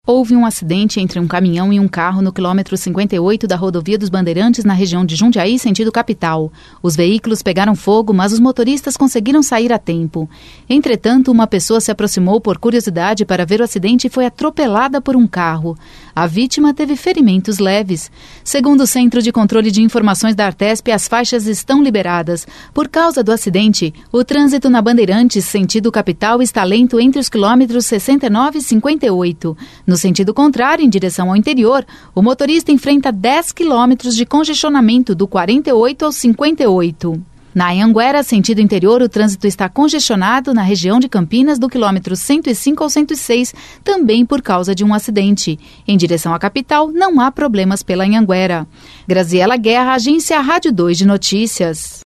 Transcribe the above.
Houve um acidente entre um caminhão e um carro no quilômetro 58 da rodovia dos Bandeirantes, na região de Jundiaí, sentido capital. Os veículos pegaram fogo, mas os motoristas conseguiram sair a tempo. Entretanto, uma pessoa se aproximou por curiosidade para ver o acidente e foi atropelada por um carro. A vítima teve ferimentos leves. Segundo o Centro de Controle de Informações da Artesp, as faixas estão liberadas. Por causa do acidente, o trânsito na Bandeirantes, sentido capital, está lento entre os quilômetros 69 e 58. No sentido contrário, em direção ao interior, o motorista enfrenta 10 quilômetros de congestionamento do 48 ao 58. Na Anhanguera, sentido interior, o trânsito está congestionado na região de Campinas do quilômetro 105 ao 106, também por causa de um acidente. Em direção à capital, não há problemas pela Anhanguera. Graziela Guerra, Agência Rádio 2 de Notícias.